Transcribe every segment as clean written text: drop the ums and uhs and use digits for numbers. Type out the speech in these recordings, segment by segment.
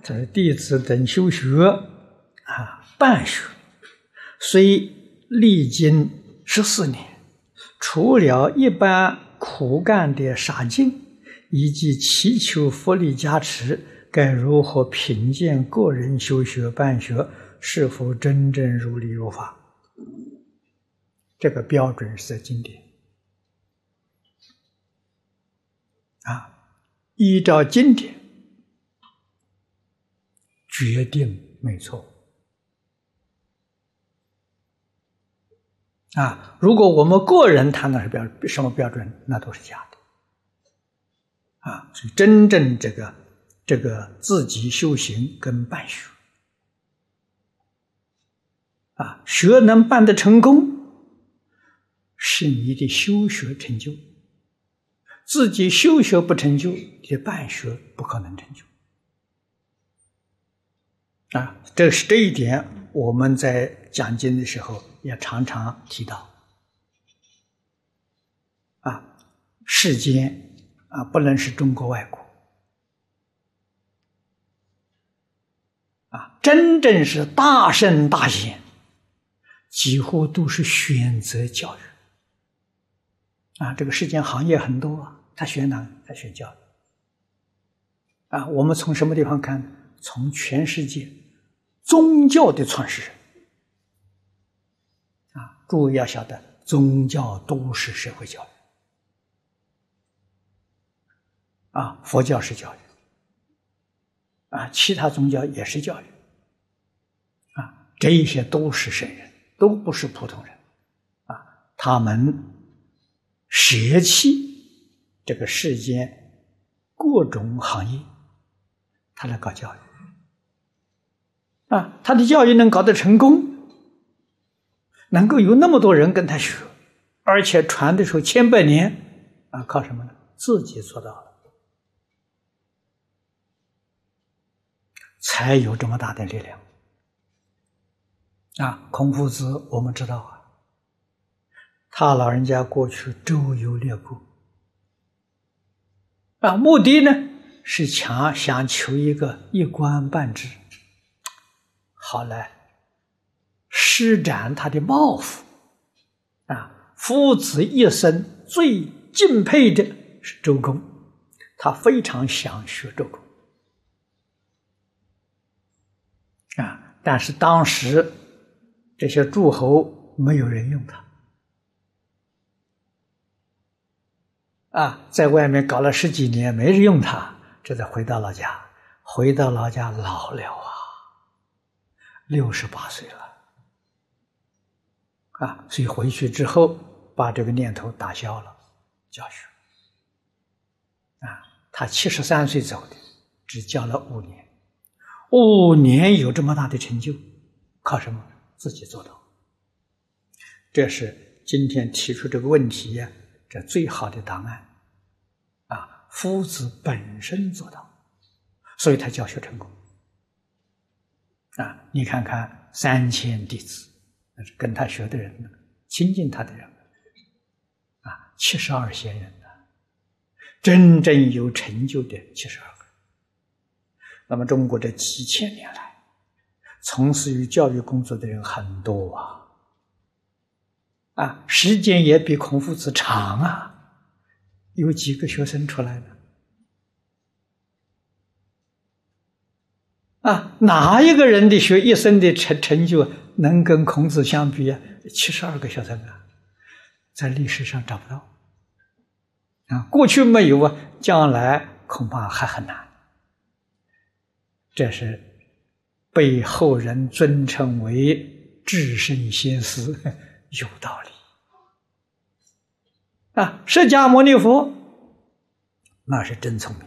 他说弟子等修学办学，虽历经14年，除了一般苦干的洒净，以及祈求佛力加持，该如何评鉴个人修学办学是否真正如理如法？这个标准是在经典依照经典决定没错如果我们个人谈的是什么标准，那都是假的所以真正这个自己修行跟办学学能办得成功，是你的修学成就；自己修学不成就，你的办学不可能成就这一点我们在讲经的时候也常常提到世间不能是中国外国真正是大圣大贤，几乎都是选择教育这个世间行业很多他选哪？他选教育我们从什么地方看？从全世界宗教的创始人诸位要晓得，宗教都是社会教育佛教是教育其他宗教也是教育这一些都是圣人，都不是普通人他们舍弃这个世间各种行业，他来搞教育他的教育能搞得成功，能够有那么多人跟他学，而且传的时候千百年靠什么呢？自己做到了，才有这么大的力量孔夫子我们知道他老人家过去周游列国目的呢是想求一个一官半职，好来施展他的抱负夫子一生最敬佩的是周公，他非常想学周公但是当时这些诸侯没有人用他在外面搞了10几年没人用他，这才回到老家老了68岁了所以回去之后把这个念头打消了，教学他73岁走的，只教了5年，5年有这么大的成就，靠什么？自己做到。这是今天提出这个问题这最好的答案夫子本身做到，所以他教学成功你看看3000弟子，那是跟他学的人亲近他的人72贤人真正有成就的72个。那么中国这几千年来从事于教育工作的人很多时间也比孔夫子长有几个学生出来的哪一个人的一生的成就能跟孔子相比72个学生在历史上找不到过去没有将来恐怕还很难。这是被后人尊称为至圣先师，有道理释迦牟尼佛那是真聪明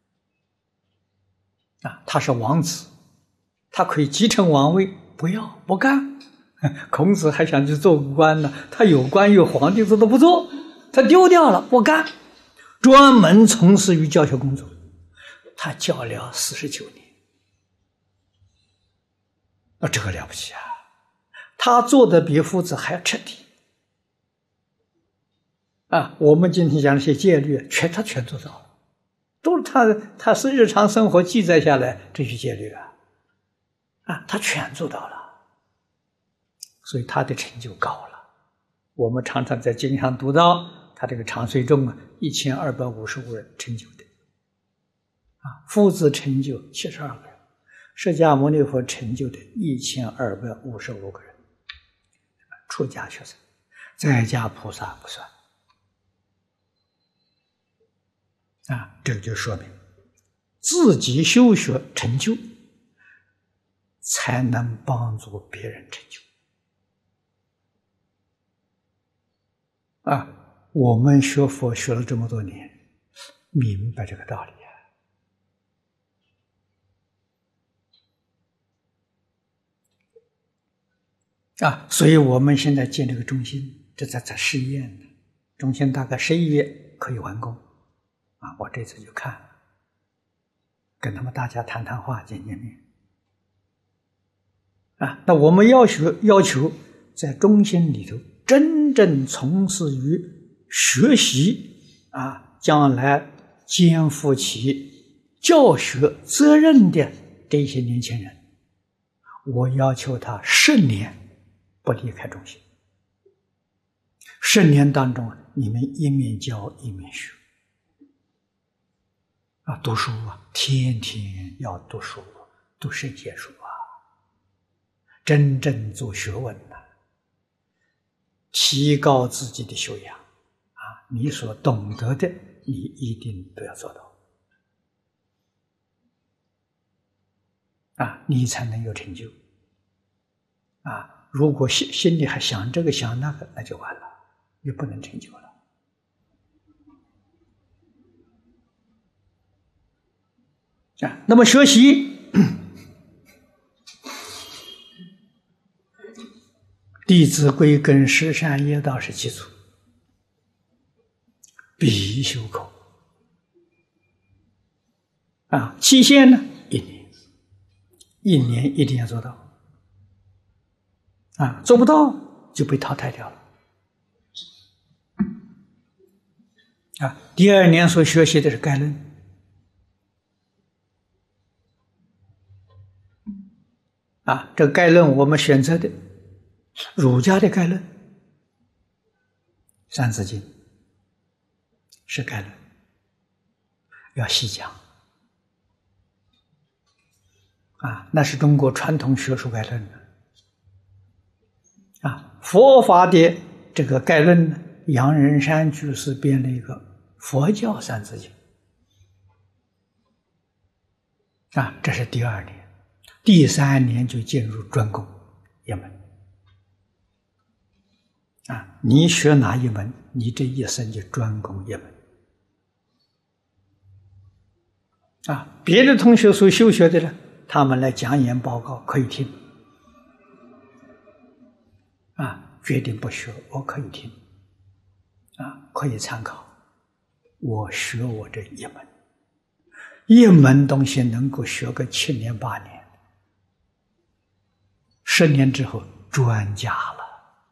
他是王子，他可以继承王位，不干孔子还想去做官呢，他有官有皇帝，他都不做，他丢掉了，不干，专门从事于教学工作，他教了49年这个了不起他做的比夫子还要彻底我们今天讲那些戒律他全做到了，都他是日常生活记载下来这些戒律他全做到了，所以他的成就高了。我们常常在经上读到，他这个长随众1255人成就的父子成就72个人，释迦牟尼佛成就的1255个人，出家学生，在家菩萨不算这就说明自己修学成就，才能帮助别人成就我们学佛学了这么多年，明白这个道理所以我们现在建这个中心，这在试验呢。中心大概11月可以完工我这次就看了，跟他们大家谈谈话，见见面那我们要求在中心里头真正从事于学习将来肩负起教学责任的这些年轻人，我要求他10年不离开中心。10年当中，你们一面教一面学读书天天要读书，读圣贤书真正做学问提高自己的修养你所懂得的，你一定都要做到你才能有成就如果心里还想这个想那个，那就完了，也不能成就了那么学习弟子规跟十善业道是基础，必修口期限呢1年，1年一定要做到做不到就被淘汰掉了第2年所学习的是概论这个概论我们选择的儒家的概论，三字经是概论，要细讲那是中国传统学术概论佛法的这个概论呢，杨仁山居士编了一个佛教三字经这是第2年，第3年就进入专攻一门你学哪一门，你这一生就专攻一门别的同学所修学的呢，他们来讲演报告可以听决定不学我可以听可以参考。我学我这一门东西能够学个7年8年，10年之后专家了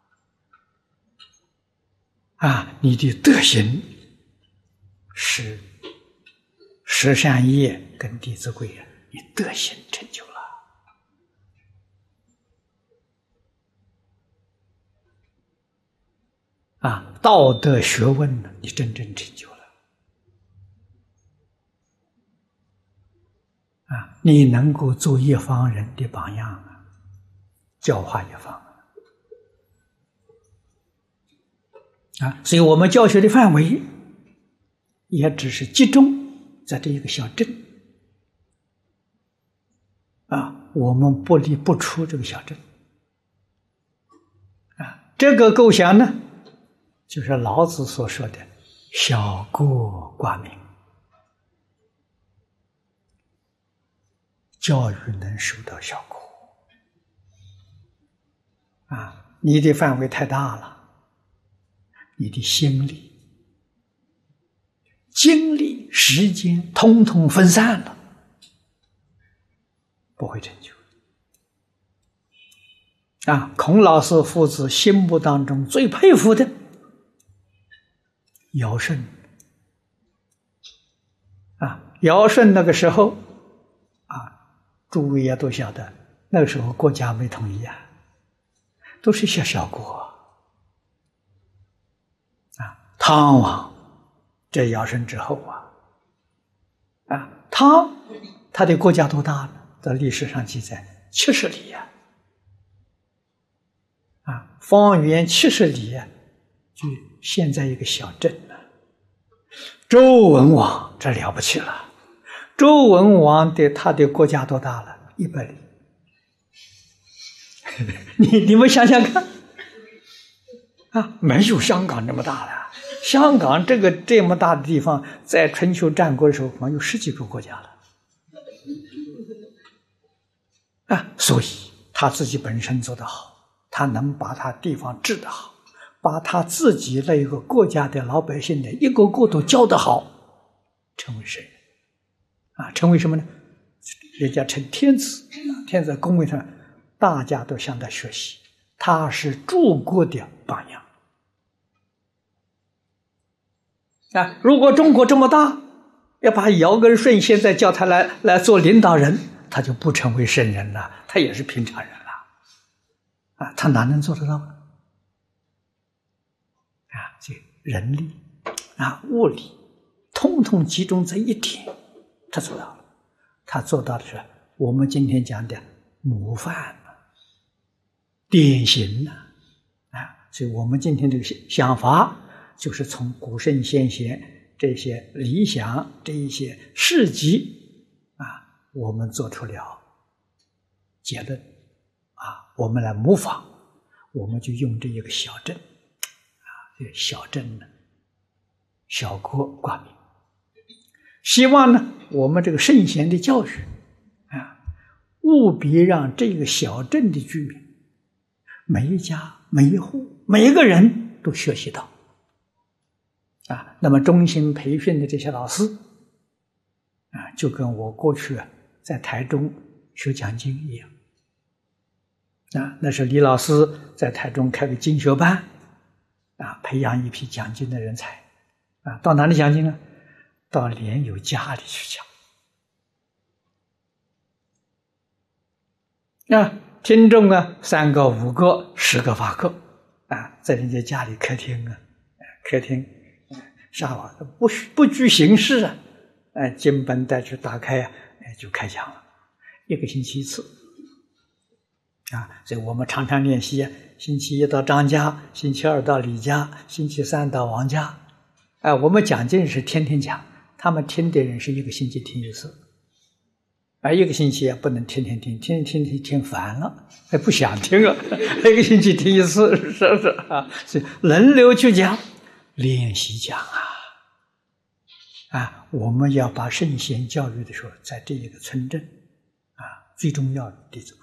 你的德行是十善业跟弟子规你德行成就了道德学问呢，你真正成就了你能够做一方人的榜样教化一方所以我们教学的范围也只是集中在这一个小镇我们不离不出这个小镇这个构想呢，就是老子所说的小过寡民，教育能收到效果你的范围太大了，你的心力精力时间统统分散了，不会成就孔老师父子心目当中最佩服的尧舜尧舜那个时候诸位也都晓得，那个时候国家没统一都是小国汤王这尧舜之后汤他的国家多大呢？在历史上记载70里方圆70里就现在一个小镇周文王这了不起了，周文王他的国家多大了？100里。你们想想看没有香港这么大的。香港这么大的地方，在春秋战国的时候，可能有10几个国家了所以他自己本身做得好，他能把他地方治得好，把他自己那个国家的老百姓的一个个都教得好，成为圣人成为什么呢？人家称天子，天子在公位上大家都向他学习，他是诸国的榜样如果中国这么大，要把尧跟舜现在叫他来做领导人，他就不成为圣人了，他也是平常人了他哪能做得到呢？这人力物力统统集中在一点，他做到了。他做到的是我们今天讲的模范典型所以我们今天这个想法就是从古圣先贤这些理想这一些事迹我们做出了结论我们来模仿，我们就用这一个小镇这个小镇呢，小国挂名，希望呢我们这个圣贤的教育务必让这个小镇的居民每一家每一户每一个人都学习到那么中心培训的这些老师就跟我过去在台中学讲经一样那是李老师在台中开个经学班培养一批讲经的人才到哪里讲经呢？到莲友家里去讲听众3个5个10个8个在人家家里客厅客厅上网不拘形式经本带去打开就开讲了，1个星期1次所以我们常常练习星期1到张家，星期2到李家，星期3到王家我们讲经是天天讲，他们听的人是1个星期听1次1个星期也不能天天听，天天听烦了还不想听1个星期听1次是不是所以轮流去讲，练习讲我们要把圣贤教育的时候，在这一个村镇最重要的弟子规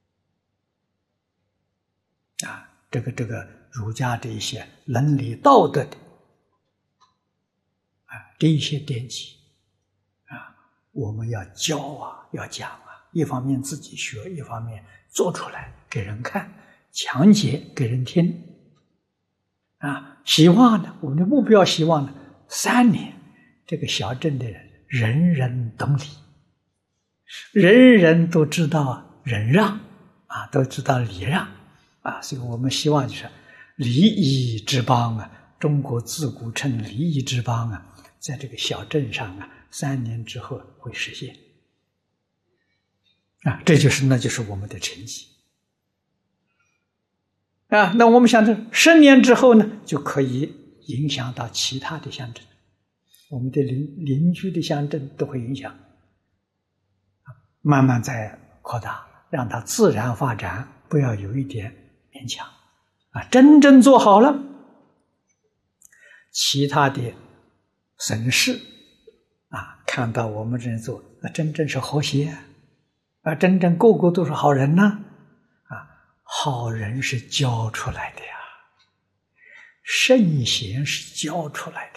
这个儒家这一些伦理道德的这一些典籍我们要教要讲一方面自己学，一方面做出来给人看，讲解给人听希望呢，我们的目标希望呢3年这个小镇的人人人懂礼，人人都知道忍让都知道礼让所以我们希望就是礼仪之邦中国自古称礼仪之邦在这个小镇上3年之后会实现那就是我们的成绩那我们想着10年之后呢，就可以影响到其他的乡镇，我们的邻居的乡镇都会影响慢慢再扩大，让它自然发展，不要有一点勉强真正做好了，其他的省市看到我们这样做，真正是和谐真正个个都是好人呢好人是教出来的圣贤是教出来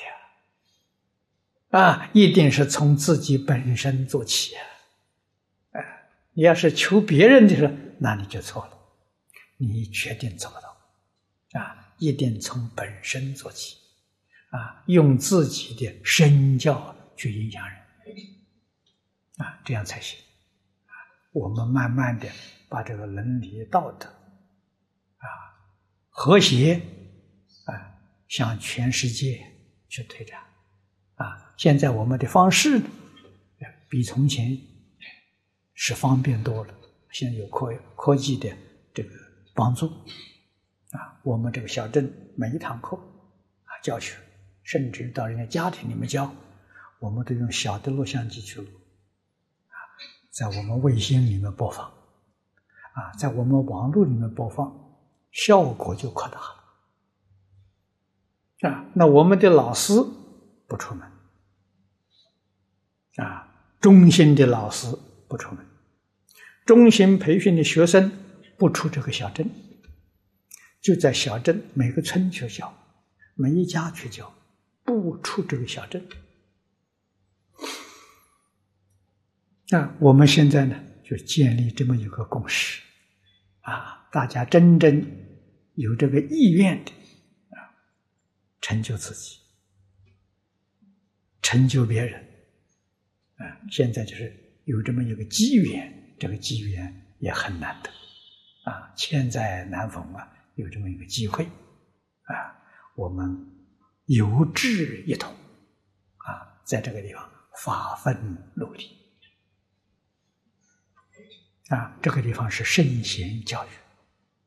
的一定是从自己本身做起你要是求别人的时候，那你就错了，你决定做不到一定从本身做起用自己的身教去影响人这样才行。我们慢慢的把这个伦理道德和谐向全世界去推展现在我们的方式比从前是方便多了，现在有科技的这个帮助我们这个小镇每一堂课教学，甚至到人家家庭里面教，我们都用小的录像机去录在我们卫星里面播放在我们网络里面播放，效果就扩大了那我们的老师不出门中心的老师不出门，中心培训的学生不出这个小镇，就在小镇每个村去教，每一家去教，不出这个小镇我们现在呢就建立这么一个共识大家真正有这个意愿的成就自己，成就别人现在就是有这么一个机缘，这个机缘也很难得千载难逢有这么一个机会我们有志一同在这个地方发奋努力这个地方是圣贤教育